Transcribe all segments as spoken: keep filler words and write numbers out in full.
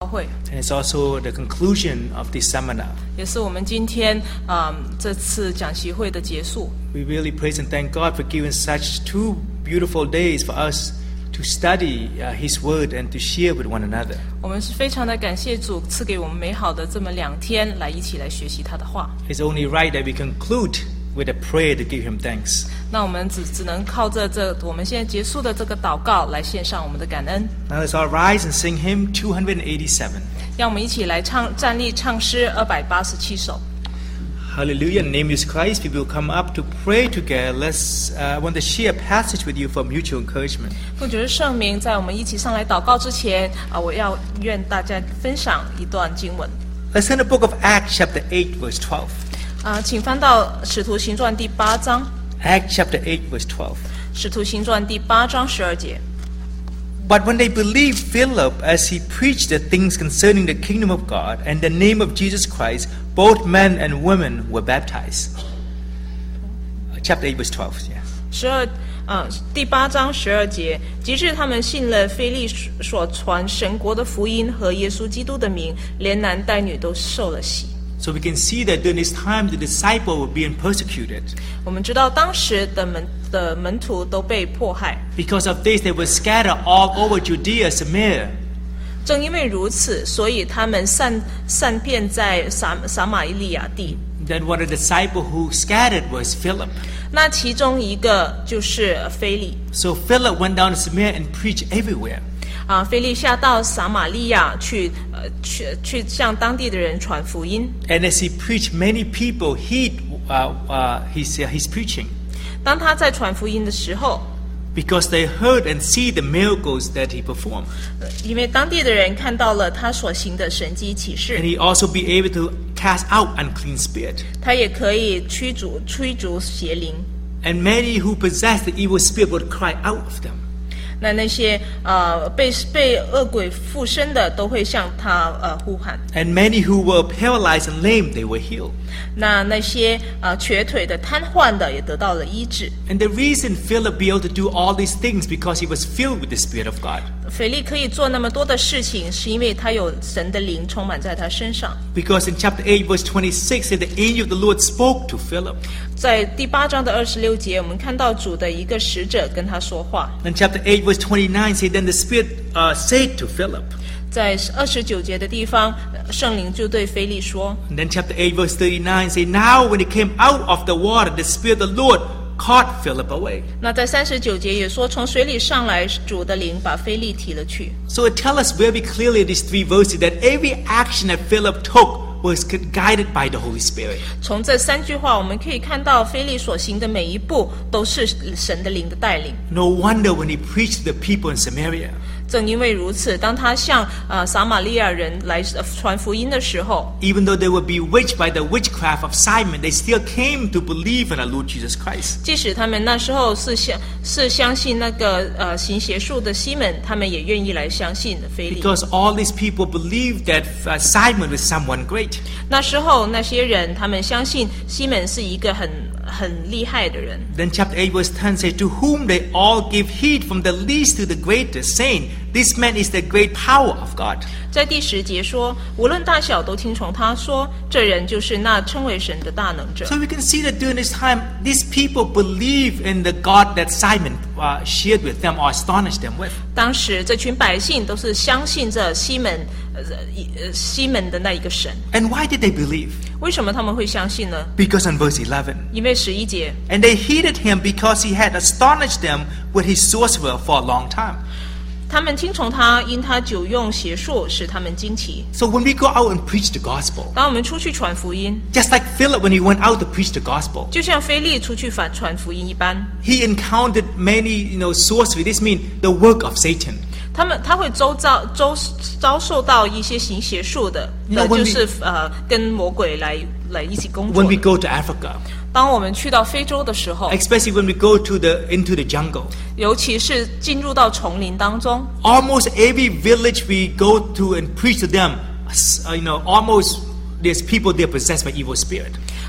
会。 And it's also the conclusion of this seminar. 也是我们今天啊、嗯、这次讲习会的结束。 We really praise and thank God for giving such two beautiful days for us to study uh, His Word and to share with one another. 我们是非常的感谢主赐给我们美好的这么两天，来一起来学习他的话。 It's only right that we conclude with a prayer to give Him thanks. 那我们只只能靠着这我们现在结束的这个祷告来献上我们的感恩。 Now let's all rise and sing hymn two eighty-seven. 让我们一起来唱站立唱诗二百八十七首。 Hallelujah. In the name of Jesus Christ, we will come up to pray together. Let's, uh, I want to share a passage with you for mutual encouragement. 奉主的圣名，在我们一起上来祷告之前啊，我要愿大家分享一段经文。 Let's turn the book of Acts chapter eight verse twelve. 啊，请翻到使徒行传第八章。 Acts chapter eight verse twelve. 使徒行传第八章十二节。 But when they believed Philip as he preached the things concerning the kingdom of God and the name of Jesus Christ, both men and women were baptized. Chapter eight verse twelve, yeah. 十二啊，第八章十二节，及至他们信了腓利所传神国的福音和耶稣基督的名，连男带女都受了洗。 So we can see that during this time the disciples were being persecuted. 我们知道当时的门的门徒都被迫害。 Because of this, they were scattered all over Judea, Samaria. 正因为如此，所以他们散散遍在撒撒玛利亚地。 Then one of the disciples who scattered was Philip. 那其中一个就是腓利。 So Philip went down to Samaria and preached everywhere. 啊，腓利下到撒玛利亚去，呃，去去向当地的人传福音。 And as he preached, many people heed uh, uh, his uh, his preaching. 当他在传福音的时候， Because they heard and see the miracles that he performed. 因为当地的人看到了他所行的神迹奇事。 And he also be able to cast out unclean spirit. 他也可以驱逐驱逐邪灵。 And many who possessed the evil spirit would cry out of them. 那那些呃被被恶鬼附身的都会向他呃呼喊。 And many who were paralyzed and lame, they were healed. 那那些呃瘸腿的、瘫痪的也得到了医治。 And the reason Philip be able to do all these things because he was filled with the Spirit of God. 腓利可以做那么多的事情，是因为他有神的灵充满在他身上。 Because in chapter eight, verse twenty-six, said the angel of the Lord spoke to Philip. 在第八章的二十六节，我们看到主的一个使者跟他说话。 And chapter eight, verse twenty-nine, said then the Spirit uh, said to Philip. 在二十九节的地方，圣灵就对腓利说。 And then chapter eight, verse thirty-nine, say now when he came out of the water, the Spirit of the Lord caught Philip away. 那在三十九节也说，从水里上来，主的灵把腓利提了去。 So it tells us very clearly in these three verses that every action that Philip took was guided by the Holy Spirit. 从这三句话，我们可以看到腓利所行的每一步都是神的灵的带领。 No wonder when he preached to the people in Samaria. 正因为如此，当他向呃撒玛利亚人来传福音的时候 Even though they were bewitched by the witchcraft of Simon, they still came to believe in our Lord Jesus Christ. 即使他们那时候是相是相信那个呃行邪术的西门，他们也愿意来相信腓利。 Because all these people believed that uh, Simon was someone great. 那时候那些人，他们相信西门是一个很很厉害的人。 Then chapter eight verse ten says, to whom they all give heed from the least to the greatest, saying, this man is the great power of God. 在第十节说，无论大小都听从他说，这人就是那称为神的大能者。 So we can see that during this time, these people believe in the God that Simon uh, shared with them or astonished them with. 当时这群百姓都是相信着西门呃呃西门的那一个神。 And why did they believe? 为什么他们会相信呢？ Because in verse eleven, 因为十一节， and they heeded him because he had astonished them with his sorcerer for a long time. 他们听从他，因他久用邪术，使他们惊奇。 So when we go out and preach the gospel, 当我们出去传福音， just like Philip when he went out to preach the gospel, 就像腓利出去反传福音一般， he encountered many, you know, sorcery. This means the work of Satan. 他们他会周遭周遭受到一些行邪术的， You know, 呃 when 就是 we- 呃跟魔鬼来来一起工作 When we 的。 go to Africa, 当我们去到非洲的时候， especially when we go to the into the jungle, 尤其是进入到丛林当中， almost every village we go to and preach to them, uh, you know, almost there's people there possessed by evil spirit.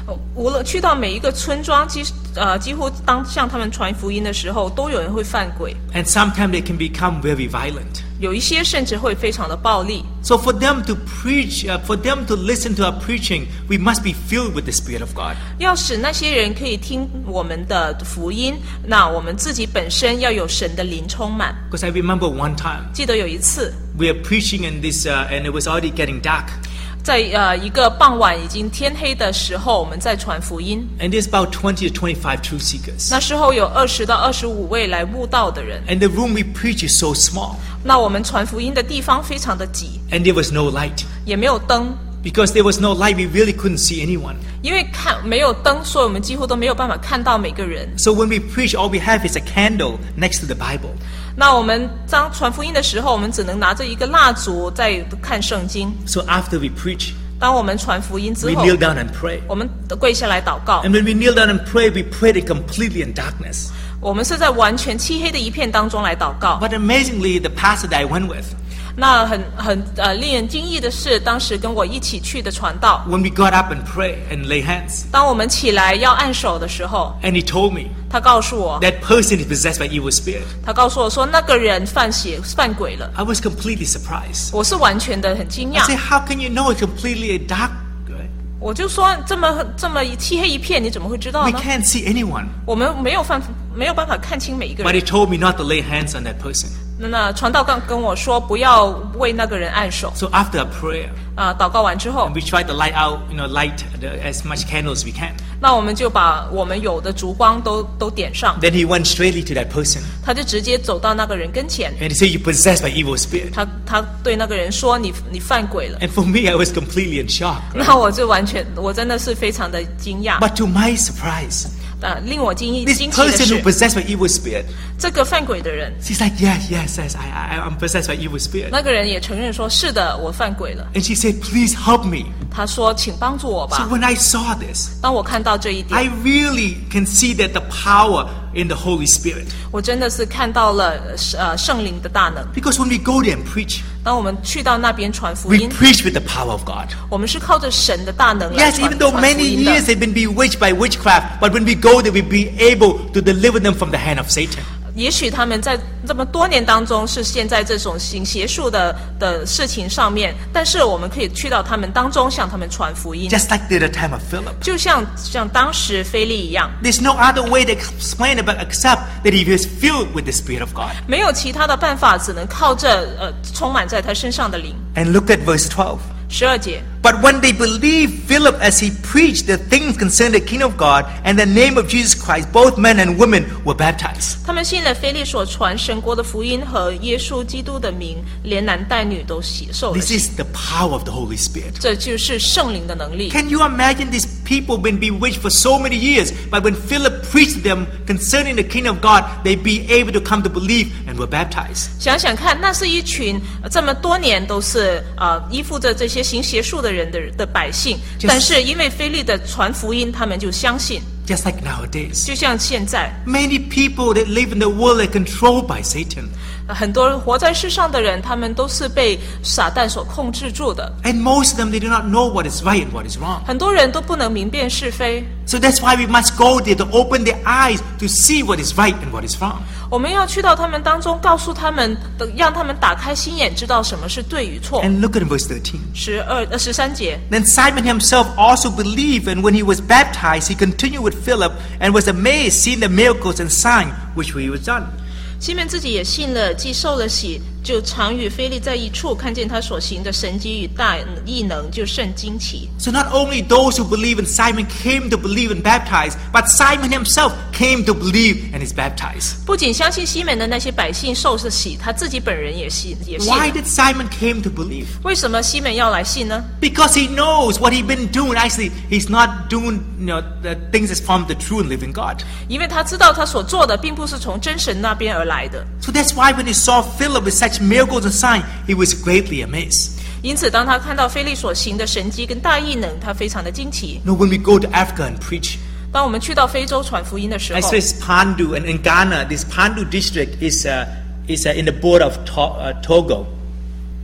无论去到每一个村庄，几呃几乎当向他们传福音的时候，都有人会犯鬼。 And sometimes they can become very violent. 有一些甚至会非常的暴力。 So for them to preach, uh, for them to listen to our preaching, we must be filled with the Spirit of God. 要使那些人可以听我们的福音，那我们自己本身要有神的灵充满。 Because I remember one time 记得有一次， we were preaching in this, uh, and it was already getting dark. 在呃一个傍晚已经天黑的时候，我们在传福音。 And there's about twenty to twenty-five truth seekers. 那时候有二十到二十五位来悟道的人。 And the room we preach is so small. 那我们传福音的地方非常的挤， And there was no light. 也没有灯。 Because there was no light, we really couldn't see anyone. 因为看没有灯，所以我们几乎都没有办法看到每个人。 So when we preach, all we have is a candle next to the Bible. 那我们当传福音的时候，我们只能拿着一个蜡烛在看圣经。 So after we preach, 当我们传福音之 we 后， kneel down and pray. 我们跪下来祷告。 And when we kneel down and pray, we prayed it completely in darkness. 我们是在完全漆黑的一片当中来祷告。 But amazingly, the pastor that I went with, 那很很呃令人惊异的是，当时跟我一起去的传道， when we got up and pray and lay hands, 当我们起来要按手的时候， and he told me 他告诉我， that person is possessed by evil spirit. 他告诉我说那个人犯邪犯鬼了。 I was completely surprised. 我是完全的很惊 I 讶 said, how can you know it's completely dark? 我就说这么这么漆黑一片，你怎么会知道 We 呢？ can't see anyone. 我们没有办没有办法看清每一个 But 人。 he told me not to lay hands on that person. 那那传道刚跟我说不要为那个人按手 So after a prayer, 啊、祷告完之后 and，we tried to light out, you know, light the, as much candles as we can. 那我们就把我们有的烛光都都点上， Then he went straightly to that person, 他就直接走到那个人跟前， and he said, "You're possessed by evil spirit." 他他对那个人说你你犯鬼了。 And for me, I was completely in shock. Right? 那我就完全我真的是非常的惊讶。 But to my surprise, 啊，令我惊异 this 惊奇的 person who 是， possessed by evil spirit, 这个犯鬼的人， she's like, "Yes, yes, yes, I, I, I'm possessed by evil spirit." 那个人也承认说是的，我犯鬼了。 And she said, "Please help me." 他说请帮助我 So 吧。 when I saw this, 当我看到这一 I 点， really can see that the power in the Holy Spirit. 我真的是看到了呃圣灵的大能。 Because when we go there and preach, 当我们去到那边传福 we 音， preach with the power of God. 我们是靠着神的大能来 Yes, 传 even though 传福 many 音 years 的。 they've been bewitched by witchcraft, but when we go there, we'll be able to deliver them from the hand of Satan. 也许他们在这么多年当中是陷在这种行邪术的的事情上面，但是我们可以去到他们当中，向他们传福音， Just like at the time of Philip. 就像像当时腓利一样， There's no other way to explain it but except that he was filled with the Spirit of God. 没有其他的办法，只能靠着呃充满在他身上的灵。 And look at verse twelve. 十二节， But when they believed Philip as he preached the things concerning the kingdom of God and the name of Jesus Christ, both men and women were baptized. 他们信了腓利所传神国的福音和耶稣基督的名，连男带女都洗受了 This 洗。 is the power of the Holy Spirit. 这就是圣灵的能力。 Can you imagine these people been bewitched for so many years, but when Philip preached to them concerning the kingdom of God, they'd be able to come to believe and were baptized. 想想看，那是一群呃这么多年都是呃依附着这些行邪术的人的的百姓， Just- 但是因为腓利的传福音，他们就相信。 Just like nowadays. 就像现在， Many people that live in the world are controlled by Satan. 呃很多活在世上的人，他们都是被撒旦所控制住的。 And most of them, they do not know what is right and what is wrong. 很多人都不能明辨是非， So that's why we must go there to open their eyes to see what is right and what is wrong. 我们要去到他们当中，告诉他们，让他们打开心眼，知道什么是对与错。 And look at verse thirteen. 十二呃十三节， Then Simon himself also believed, and when he was baptized, he continued with Philip and was amazed seeing the miracles and signs which he was done. 西门自己也信了，既受了洗，就常与腓利在一处，看见他所行的神迹与大异能，就甚惊奇。 So not only those who believe in Simon came to believe and baptize, but Simon himself came to believe and is baptized. 不仅相信西门的那些百姓受了洗，他自己本人也信也信 Why 了。 did Simon came to believe? 为什么西门要来信呢？ Because he knows what he's been doing. Actually, he's not doing you know the things that's from the true and living God. 因为他知道他所做的并不是从真神那边而来的。 So that's why when he saw Philip with such miracles and signs, he was greatly amazed. 因此，当他看到腓利所行的神迹跟大异能，他非常的惊奇。 You know, when we go to Africa and preach, 当我们去到非洲传福音的时 I 候， say it's Pandu, and in Ghana, this Pandu district is uh, is uh, in the border of to- uh, Togo.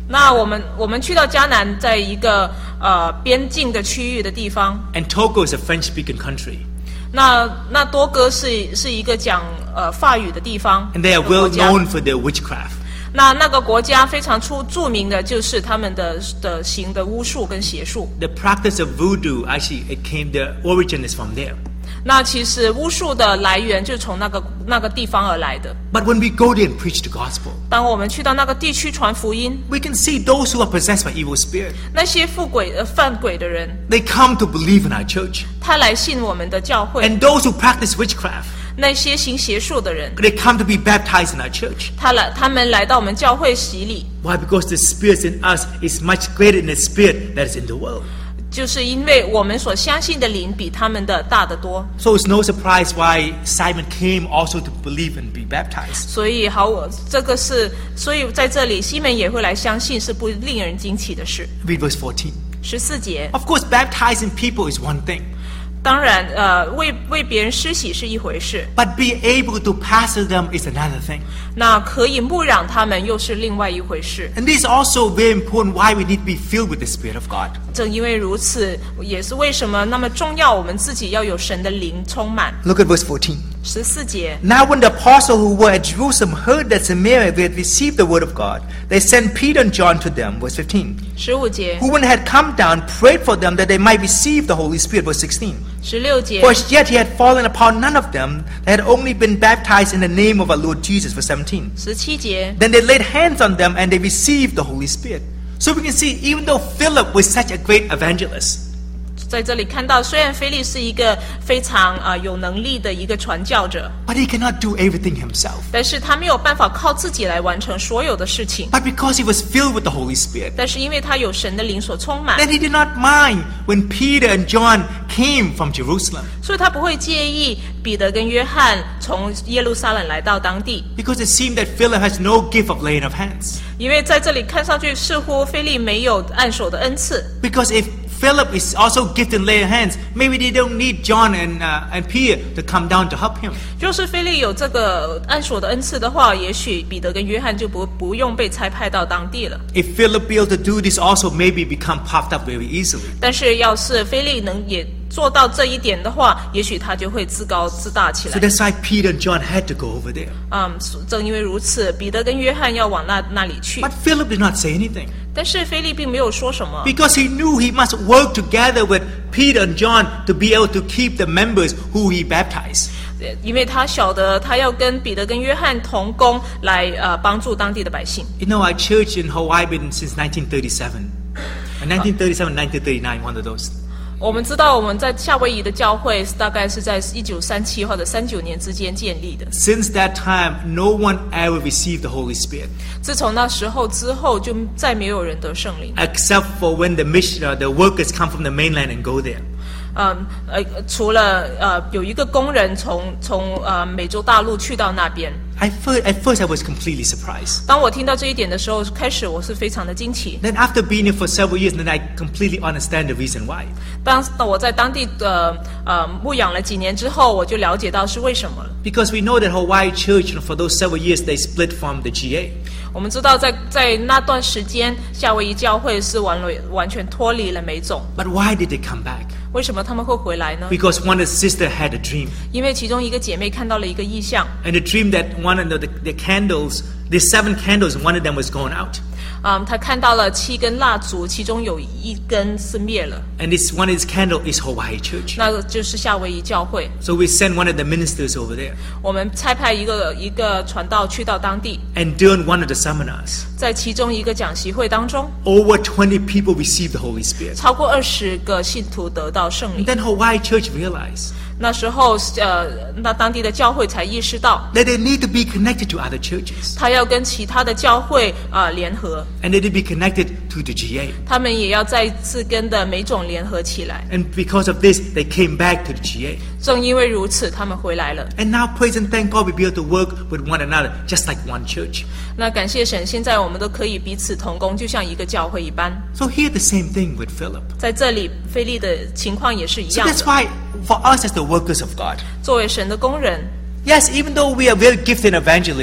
那我们我们去到迦南，在一个呃边境的区域的地方。 And Togo is a French-speaking country. 那那多哥是是一个讲呃法语的地方。 And they are well known for their witchcraft. 那那个国家非常出著名的就是他们的的行的巫术跟邪术。 The practice of voodoo, actually, it came. The origin is from there. 那其实巫术的来源就是从那个那个地方而来的。 But when we go there and preach the gospel, 当我们去到那个地区传福音， we can see those who are possessed by evil spirit. 那些附鬼呃犯鬼的人， They come to believe in our church. 他来信我们的教会。 And those who practice witchcraft, 那些行邪术的人， they come to be baptized in our church. 他来他们来到我们教会洗礼。 Why? Because the spirit in us is much greater than the spirit that is in the world. 就是因为我们所相信的灵比他们的大得多。 So it's no surprise why Simon came also to believe and be baptized. 所以好，我这个是，所以在这里西门也会来相信，是不令人惊奇的事。 Read verse fourteen. 十四节， Of course, baptizing people is one thing, 当然，呃，为为别人施洗是一回事， but be able to pastor them is another thing. 那可以牧养他们又是另外一回事。 And this is also very important why we need to be filled with the Spirit of God. 正因为如此，也是为什么那么重要，我们自己要有神的灵充满。 Look at verse fourteen. 十四节， Now when the apostles who were at Jerusalem heard that Samaria had received the word of God, they sent Peter and John to them, verse fifteen, 十五节， who when they had come down prayed for them that they might receive the Holy Spirit, verse sixteen. 十六节， For as yet he had fallen upon none of them, they had only been baptized in the name of our Lord Jesus, verse seventeen. 十七节， Then they laid hands on them and they received the Holy Spirit. So we can see, even though Philip was such a great evangelist, 在这里看到，虽然腓力是一个非常啊、呃、有能力的一个传教者， but he cannot do everything himself. 但是他没有办法靠自己来完成所有的事情。 But because he was filled with the Holy Spirit, 但是因为他有神的灵所充满， then he did not mind when Peter and John came from Jerusalem, 所以他不会介意彼得跟约翰从耶路撒冷来到当地， because it seemed that Philip has no gift of laying of hands. 因为在这里看上去似乎腓力没有按手的恩赐。 Because if Philip is also gifted in laying hands, maybe they don't need John and, uh, and Peter to come down to help him. 就是腓力有这个按手的恩赐的话，也许彼得跟约翰就不不用被差派到当地了。 If Philip be able to do this, also maybe become puffed up very easily. 但是要是腓力能也做到这一点的话，也许他就会自高自大起 So 来。 that's why Peter and John had to go over there. 嗯，正因为如此，彼得跟约翰要往那那里去。 But Philip did not say anything 但是腓力并没有说什么， because he knew he must work together with Peter and John to be able to keep the members who he baptized. 因为他晓得他要跟彼得跟约翰同工来呃帮助当地的百姓。 You know, our church in Hawaii been since nineteen thirty-seven. Uh, nineteen thirty-seven, nineteen thirty-nine, one of those. 我们知道我们在夏威夷的教会大概是在一九三七或者三九年之间建立的。 Since that time, no one ever received the Holy Spirit, 自从那时候之后，就再没有人得圣灵。 except for when the mission, uh, the workers come from the mainland and go there. 嗯呃，除了呃有一个工人从从呃美洲大陆去到那边。 I first, at first, I was completely surprised. 当我听到这一点的时候，开始我是非常的惊奇。 Then after being here for several years, then I completely understand the reason why. 当当我在当地的呃牧养了几年之后，我就了解到是为什么了。 Because we know that Hawaii Church, you know, for those several years, they split from the G A. 我们知道在在那段时间，夏威夷教会是完了完全脱离了美种。 But why did they come back? 为什么他们会回来呢？ Because one of the sister had a dream. 因为其中一个姐妹看到了一个异象。 And the dream that one of the, the, the candles, the seven candles, one of them was going out. 嗯，她看到了七根蜡烛，其中有一根是灭了， And this one of these candles is Hawaii Church. 那个就是夏威夷教会。 So we sent one of the ministers over there. 我们差派一个一个传道去到当地， And during one of the seminars, 在其中一个讲习会当中， over twenty people received the Holy Spirit. 超过二十个信徒得到圣 And 灵。 then Hawaii Church realized 那时候，呃，那当地的教会才意识到， that they need to be connected to other churches. 他要跟其他的教会啊、呃联合， And they need to be connected to the G A. 他们也要再次跟的美种联合起来。 And because of this, they came back to the G A. 正因为如此，他们回来了。 And now, praise and thank God, we be able to work with one another, just like one church. 那感谢神，现在我们都可以彼此同工，就像一个教会一般。 So here, the same thing with Philip. 在这里，腓力的情况也是一 So 样 that's 的。 why, for us as the workers of God, 作为神的工人， yes, even though we are very gifted in evangelism,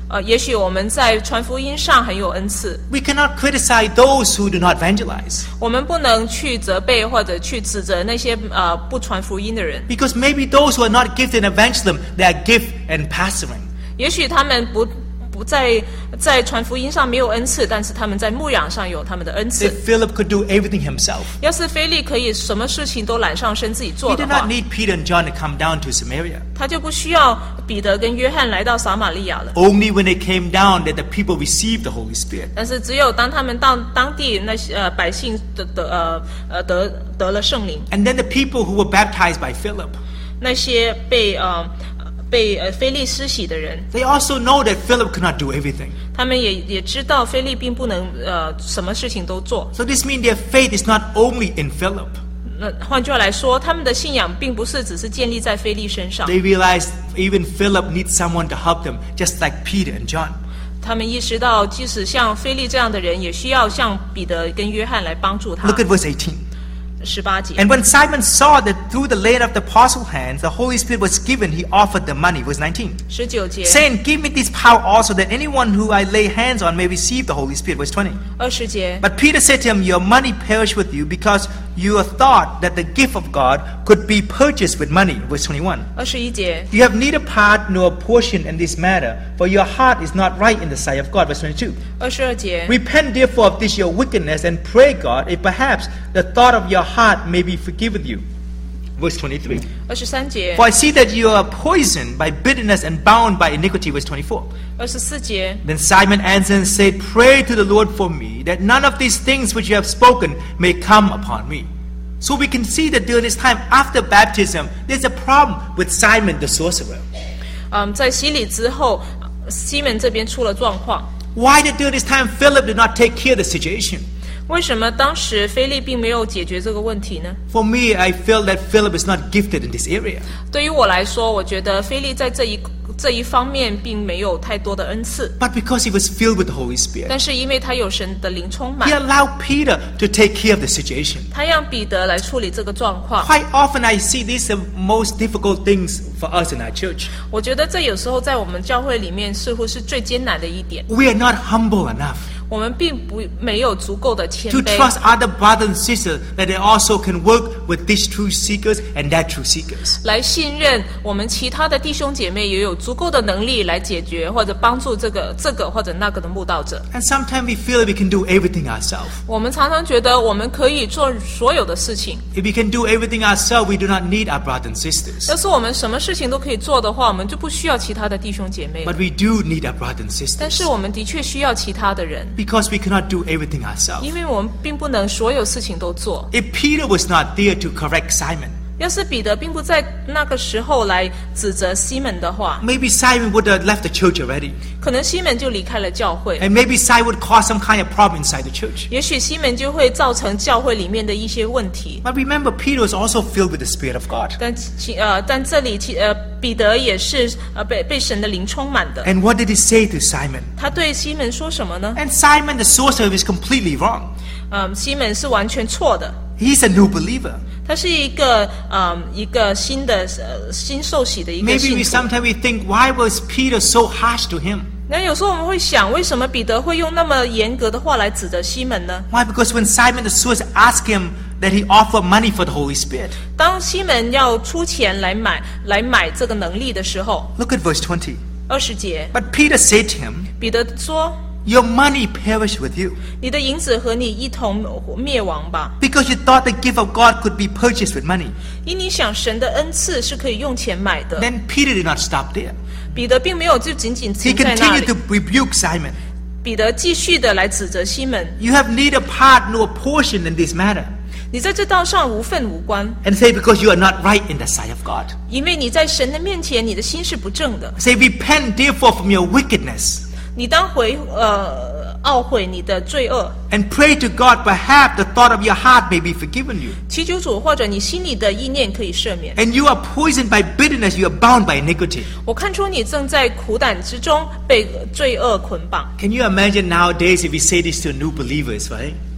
呃，也许我们在传福音上很有恩赐， We cannot criticize those who do not evangelize. 我们不能去责备或者去指责那些呃不传福音的人。 Because maybe those who are not gifted in evangelism, they are gifted in pastoring. 也许他们不不在在传福音上没有恩赐，但是他们在牧养上有他们的恩赐 If。Philip could do everything himself, 要是腓利可以什么事情都揽上身自己 he 做的 did not 话， need Peter and John to come down to Samaria. 他就不需要彼得跟约翰来到撒玛利亚了。 Only when they came down that the people received the Holy Spirit. 但是只有当他们到当地那些呃百姓的得呃呃得得了圣灵， And then the people who were baptized by Philip, 那些被呃被呃腓利施洗的人， they also know that Philip could not do everything. 他们也也知道腓利并不能呃什么事情都做。 So this means their faith is not only in Philip. 那换句话来说，他们的信仰并不是只是建立在腓利身上， They realized even Philip needs someone to help them, just like Peter and John. 他们意识到，即使像腓利这样的人，也需要像彼得跟约翰来帮助他 Look。at verse eighteen. 十八节， And when Simon saw that through the laying of the apostles' hands the Holy Spirit was given, he offered the money. Verse nineteen. 十九节， Saying, give me this power also, that anyone who I lay hands on may receive the Holy Spirit. Verse twenty. 二十节， But Peter said to him, your money perish with you, because you have thought that the gift of God could be purchased with money. Verse twenty-one. 二十一节， You have neither part nor portion in this matter, for your heart is not right in the sight of God. Verse twenty-two. 二十二节， Repent therefore of this your wickedness, and pray God, if perhaps the thought of your heart may be forgiven you. Verse twenty-three. 二十三节， For I see that you are poisoned by bitterness and bound by iniquity. Verse twenty-four. 二十四节， Then Simon answered and said, Pray to the Lord for me, that none of these things which you have spoken may come upon me. So we can see that during this time after baptism, there's a problem with Simon the sorcerer. 嗯，在洗礼之后，西门这边出了状况。 Why did during this time Philip did not take care of the situation? 为什么当时腓利并没有解决这个问题呢？ For me, I feel that Philip is not gifted in this area. 对于我来说，我觉得腓利在这一这一方面并没有太多的恩赐， But because he was filled with the Holy Spirit, 但是因为他有神的灵充 he 满， allowed Peter to take care of the situation. 他让彼得来处理这个状况。 Quite often I see these are most difficult things for us in our church. 我觉得这有时候在我们教会里面似乎是最艰难的一点， We are not humble enough 我们并不没有足够的谦 to 卑， trust other brothers and sisters that they also can work with these truth seekers and that truth seekers. 来信任我们其他的弟兄姐妹也有足够的能力来解决或者帮助这个这个或者那个的慕道者。 And sometimes we feel that we can do everything ourselves. 我们常常觉得我们可以做所有的事情， If we can do everything ourselves, we do not need our brothers and sisters. 要是我们什么事情都可以做的话，我们就不需要其他的弟兄姐妹了。 But we do need our brothers and 但 sisters 是我们的确需要其他的人， because we cannot do everything ourselves. 因为我们并不能所有事情都做。 If Peter was not there to correct Simon, 要是彼得并不在那个时候来指责西门的话， maybe Simon would have left the church already. 可能西门就离开了教会， And maybe Simon would cause some kind of problem inside the church. 也许西门就会造成教会里面的一些问题。 But remember, Peter was also filled with the Spirit of God. 但其呃，但这里其呃，彼得也是呃被被神的灵充满的。 And what did he say to Simon? 他对西门说什么呢？ And Simon the sorcerer is completely wrong. 嗯，西门是完全错的。 He's a new believer. 他是一个嗯一个新的呃新受洗的一个 Maybe 信 we 徒。 sometimes we think, why was Peter so harsh to him? 那有时候我们会想，为什么彼得会用那么严格的话来指责西门呢？ Why? Because when Simon the sorcerer asked him that he offer money for the Holy Spirit. 当西门要出钱来买来买这个能力的时候， Look at verse twenty. 二十节， But Peter said to him, 彼得说 your money perish with you, 你的银子和你一同灭亡吧， because you thought the gift of God could be purchased with money. 因你想神的恩赐是可以用钱买的。 Then Peter did not stop there. 彼得并没有就仅仅 He 停在那 continued 里 to，rebuke Simon. 彼得继续的来指责西门， You have neither part nor portion in this matter. 你在这道上无份无关， And say, because you are not right in the sight of God. 因为你在神的面前，你的心是不正的。 Say, repent therefore from your wickedness. 你当回呃懊悔你的罪恶， And pray to God, perhaps the thought of your heart may be forgiven you. 祈求主或者你心里的意念可以赦免。 And you are poisoned by bitterness, you are bound by iniquity. 我看出你正在苦胆之中被罪恶捆绑。 Can you imagine nowadays if we say this to new believers, right?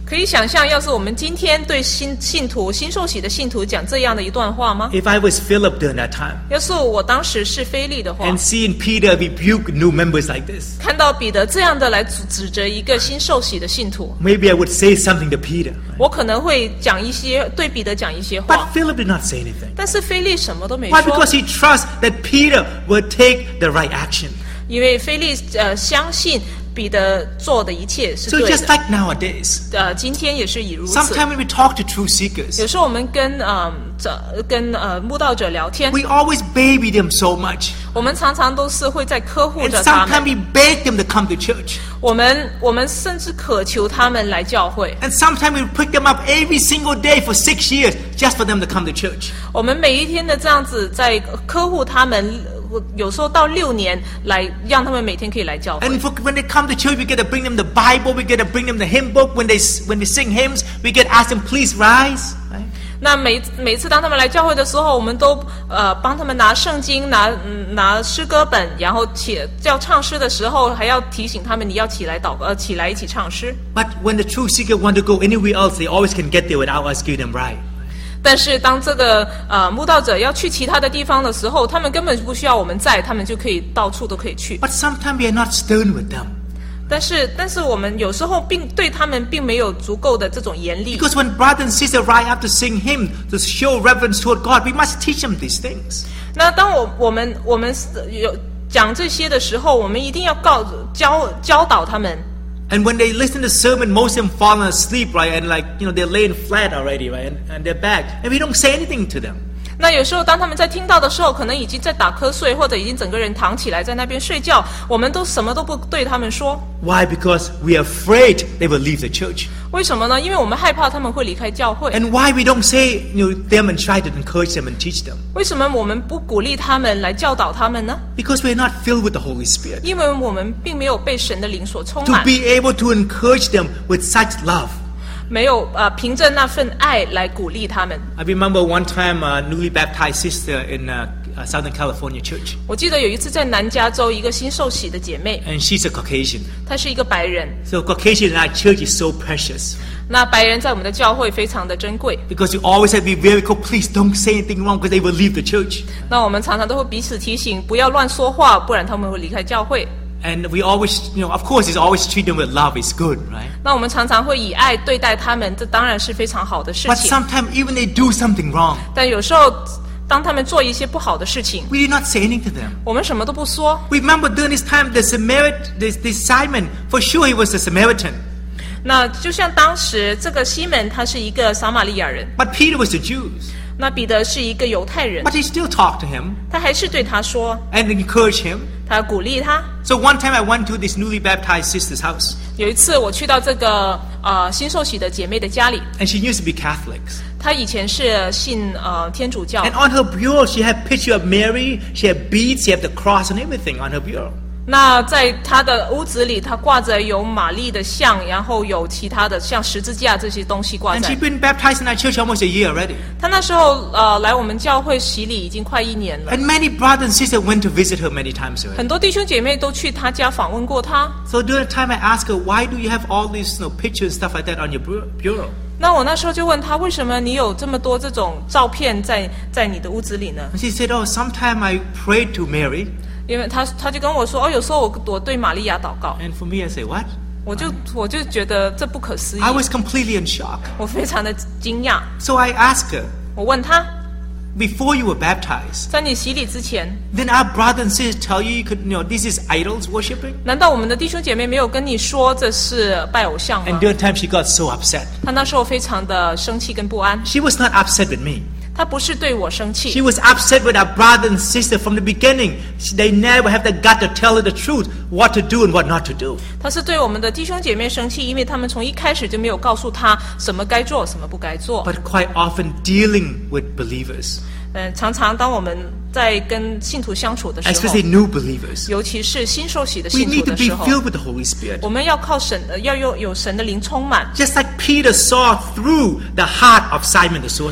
可以想象，要是我们今天对新信徒、新受洗的信徒讲这样的一段话吗？ If I was Philip during that time 要是我当时是腓力的话， and seeing Peter rebuke new members like this, 看到彼得这样的来指指责一个新受洗的信徒， maybe I would say something to Peter. 我可能会讲一些对彼得讲一些 But 话， Philip did not say anything. 但是腓力什么都没 Why? 说， Because he trusts that Peter will take the right action. 因为腓力呃相信彼得做的一切是 So 对 just 的。 like nowadays, 呃，今天也是以如此。 sometimes when we talk to truth seekers, 有时候我们跟呃这跟呃慕道者聊天， we always baby them so much. 我们常常都是会在呵护 And 着他 sometimes 们， we beg them to come to church. 我们我们甚至渴求他们来教会。 And sometimes we pick them up every single day for six years just for them to come to church. 我们每一天的这样子在呵护他们，有时候到六年来让他们每天可以来教会。 And for, when they come to church, we get to bring them the Bible, we get to bring them the hymn book. When they when we sing hymns, we get to ask them, please rise. Right? 那每每次当他们来教会的时候，我们都呃帮他们拿圣经、拿嗯拿诗歌本，然后起要唱诗的时候，还要提醒他们你要起来祷呃起来一起唱诗。 But when the truth seeker want to go anywhere else, they always can get there without us giving them right. 但是当这个呃慕道者要去其他的地方的时候，他们根本不需要我们在，他们就可以到处都可以去。 But sometimes we are not stern with them. 但是但是我们有时候并对他们并没有足够的这种严厉。 Because when brother and sister rise up to sing hymn, to show reverence toward God, we must teach them these things. 那当我我们我们有讲这些的时候，我们一定要告教教导他们。 And when they listen to sermon, most of them falling asleep, right? And like, you know, they're laying flat already, right? And, and they're back. And we don't say anything to them. 那有时候当他们在听到的时候，可能已经在打瞌睡，或者已经整个人躺起来在那边睡觉，我们都什么都不对他们说。 Why? Because we are afraid they will leave the church. 为什么呢？因为我们害怕他们会离开教会。 And why we don't say, you know, them and try to encourage them and teach them? 为什么我们不鼓励他们来教导他们呢？ Because we're not filled with the Holy Spirit. 因为我们并没有被神的灵所充 To 满， be able to encourage them with such love. 没有呃凭着那份爱来鼓励他们。 I remember one time a newly baptized sister in uh, uh, Southern California church. 我记得有一次在南加州，一个新受洗的姐妹， And she's a Caucasian. 她是一个白人。 So Caucasian in our church is so precious. 那白人在我们的教会非常的珍贵。 Because you always have to be very careful. Please don't say anything wrong because they will leave the church. 那我们常常都会彼此提醒，不要乱说话，不然他们会离开教会。 And we always, you know, of course, it's always treat them with love. It's good, right? 那我们常常会以爱对待他们，这当然是非常好的事 But 情。 sometimes even they do something wrong, 但有时候，当他们做一些不好的事情， we did not say anything to them. 我们什么都不说。 We remember during this time, the Samaritan, this, this Simon, for sure he was a Samaritan. 那就像当时这个西门，他是一个撒玛利亚人， But Peter was the Jews. 那彼得是一个犹太人， But he still talked to him 他还是对他说， and encouraged him. 他鼓励他。 So one time I went to this newly baptized sister's house. 有一次我去到这个呃新受洗的姐妹的家里， And she used to be Catholics. 她以前是信呃天主教， And on her bureau, she had a picture of Mary. She had beads. She had the cross and everything on her bureau. 那在她的屋子里，她挂着有玛丽的像，然后有其他的像十字架这些东西挂 And 在 she'd。been baptized in our church almost a year already. 她那时候呃来我们教会洗礼已经快一年了， And many brothers and sisters went to visit her many times already. 很多弟兄姐妹都去她家访问过她。 So during the time I asked her, why do you have all these, you know, pictures and stuff like that on your bu- bureau? 那我那时候就问她，为什么你有这么多这种照片在在你的屋子里呢？ And she said, oh, sometime I prayed to Mary. 因为她她就跟我说，哦，有时候我我对玛利亚祷告， And for me, I say, what? 我就我就觉得这不可思议 I，was completely in shock. 我非常的惊讶。 So I asked her, 我问她， before you were baptized, 在你洗礼之前， then our brothers and sisters tell you, you could, you know, this is idols worshiping? 难道我们的弟兄姐妹没有跟你说这是拜偶像 And 吗？ during time, she got so upset. 她那时候非常的生气跟不安， She was not upset with me. 她不是对我生 She 气， was upset with our brother and sister from the beginning. She- They never have the gut to tell her the truth, what to do and what not to do. 她是对我们的弟兄姐妹生气，因为他们从一开始就没有告诉她什么该做，什么不该做。 But quite often dealing with believers, 嗯，常常当我们在跟信徒相处的时候， especially new believers, 尤其是新受洗的 we 信徒 need to 的 be 时候， filled with the Holy Spirit. 我们要靠神，呃要有有神的灵充满。 Just like Peter saw through the heart of Simon the sorcerer.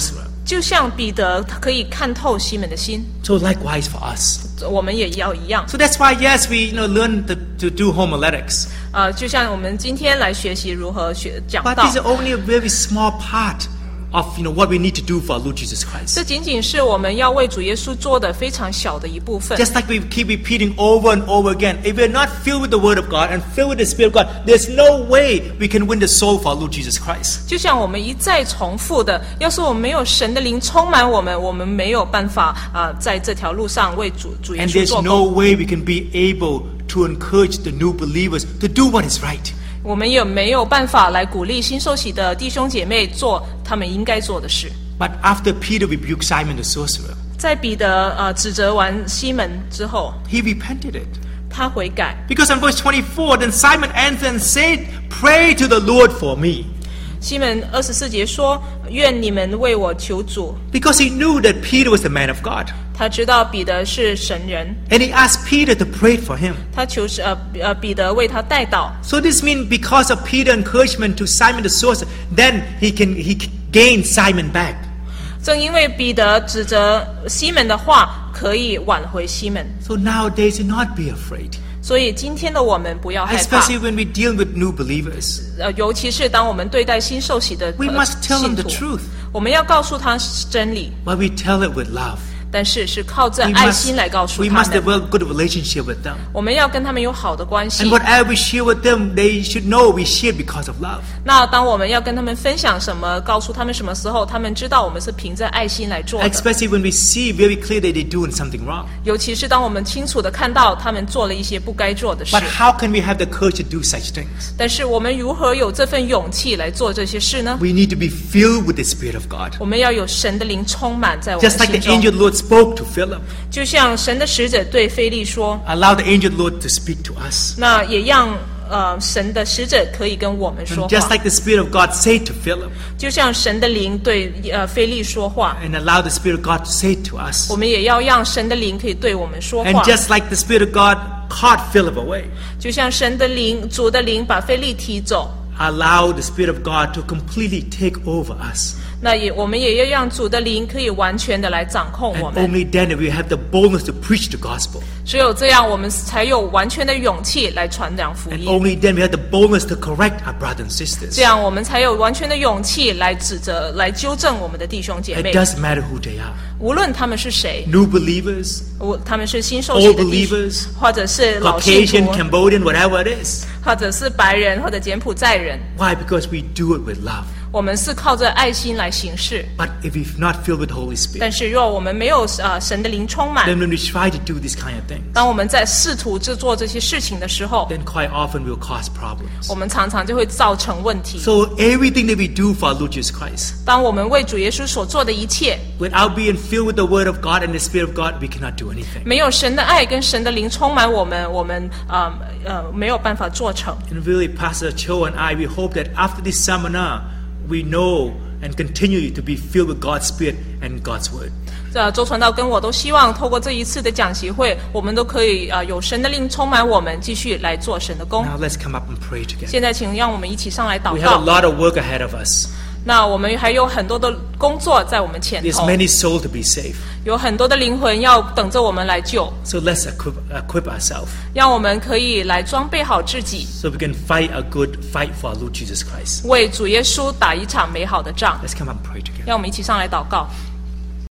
就像彼得他可以看透西门的心， So likewise for us. 我们也要一样。 So that's why, yes, we you know learn to, to do homiletics. 呃，就像我们今天来学习如何学讲 But 道， this is only a very small part of you know what we need to do for our Lord Jesus 这 Christ. 仅仅是我们要为主耶稣做的非常小的一部分。 Just like we keep repeating over and over again, if we're not filled with the Word of God and filled with the Spirit of God, there's no way we can win the soul for our Lord Jesus Christ. 就像我们一再重复的，要是我们没有神的灵充满我们，我们没有办法啊、呃，在这条路上为主主耶 And 稣 there's 做 no 工。 way we can be able to encourage the new believers to do what is right. 我们也没有办法来鼓励新受洗的弟兄姐妹做他们应该做的事。 But after Peter rebuked Simon the sorcerer, 在彼得呃指责完西门之后， he repented it. 他悔改。 Because in verse twenty-four, then Simon answered and said, "Pray to the Lord for me." 西门二十四节说：“愿你们为我求主。 Because he knew that Peter was the man of God. ” 他知道彼得是神人， And he asked Peter to pray for him. 他求呃呃彼得为他代祷。 So this means because of Peter's encouragement to Simon the sorcerer, then he can he can gain Simon back. 正因为彼得指责西门的话，可以挽回西门。 So nowadays, do not be afraid. 所以今天的我们不要害怕， Especially when we deal with new believers. 呃，尤其是当我们对待新受洗的 We 呃 must tell them 信 the 徒， truth. 我们要告诉他真理， But we tell it with love. 但是是靠着 We 爱 must, 心来告诉 we 他 must 们。 develop good relationship with them. 我们要跟他们有好的关系 And。whatever we share with them, they should know we share because of love. 那当我们要跟他们分享什么，告诉他们什么时候，他们知道我们是凭着爱心来做的。 Especially when we see very clear that they're doing something wrong. 尤其是当我们清楚的看到他们做了一些不该做的事 But，how can we have the courage to do such things? 但是我们如何有这份勇气来做这些事呢？ We need to be filled with the Spirit of God. 我们要有神的灵充满在我们 Just like 心 the angel 中， of the Lord spoke to Philip. 就像神的使者对腓利说， Allow the angel of the Lord to speak to us. 那也让呃神的使者可以跟我们说 And just 话， like the Spirit of God said to Philip. 就像神的灵对呃腓利说话， And allow the Spirit of God to say to us. 我们也要让神的灵可以对我们说 And 话， just like the Spirit of God caught Philip away. 就像神的灵主的灵把腓利提走， Allow the Spirit of God to completely take over us. 那也我们也要让主的灵可以完全的来掌控 And 我们。 only then we have the boldness to preach the gospel. 只有这样，我们才有完全的勇气来传扬福 And 音。 only then we have the boldness to correct our brothers and sisters. 这样，我们才有完全的勇气来指责、来纠正我们的弟兄姐 It 妹， doesn't matter who they are. 无论他们是谁， New believers, 无他们是新受洗的 old 弟兄 believers, 或者是老信 Caucasian, 徒， Cambodian, whatever it is. 或者是白人或者柬埔寨人， Why? Because we do it with love. 我们是靠着爱心来行事。 But if we've not filled with the Holy Spirit, 但是，若我们没有呃神的灵充满， then when we try to do this kind of thing, 当我们在试图制作这些事情的时候， then quite often will cause problems. 我们常常就会造成问题。 So everything that we do for our Lord Jesus Christ, 当我们为主耶稣所做的一切， without being filled with the Word of God and the Spirit of God, we cannot do anything. 没有神的爱跟神的灵充满我们，我们呃呃没有办法做成。 And really, Pastor Cho and I, we hope that after this seminar, we know and continue to be filled with God's Spirit and God's Word. 呃，周传道跟我都希望透过这一次的讲习会，我们都可以呃有神的灵充满我们，继续来做神的工。 Now let's come up and pray together. 现在，请让我们一起上来祷 We have a 告。 lot of work ahead of us. 那我们还有很多的工作在我们前 There's 头， many souls to be saved. 有很多的灵魂要等着我们来救， So let's equip, equip ourselves 让我们可以来装备好自己， so we can fight a good fight for our Lord Jesus Christ. 为主耶稣打一场美好的仗。 Let's come up and pray together. 让我们一起上来祷告。